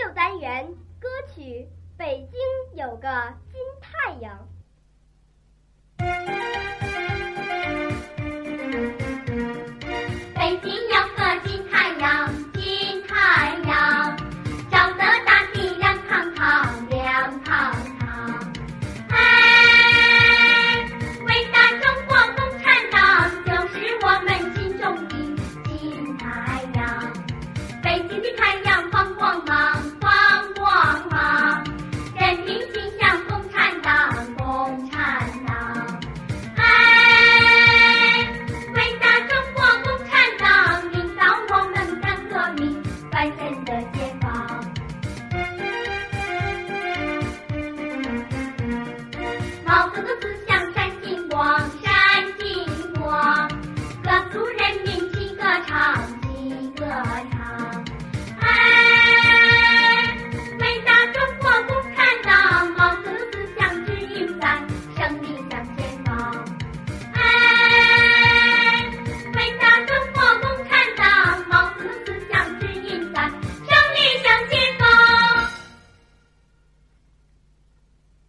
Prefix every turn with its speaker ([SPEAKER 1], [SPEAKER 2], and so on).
[SPEAKER 1] 6单元歌曲《北京有个金太阳》。
[SPEAKER 2] 北京有个金太阳，金太阳，照得大地亮堂堂，亮堂堂。哎，伟大中国共产党就是我们心中的金太阳。北京的太阳放光芒，放光芒，人民心向共产党，共产党。哎，伟大中国共产党领导我们干革命，翻身的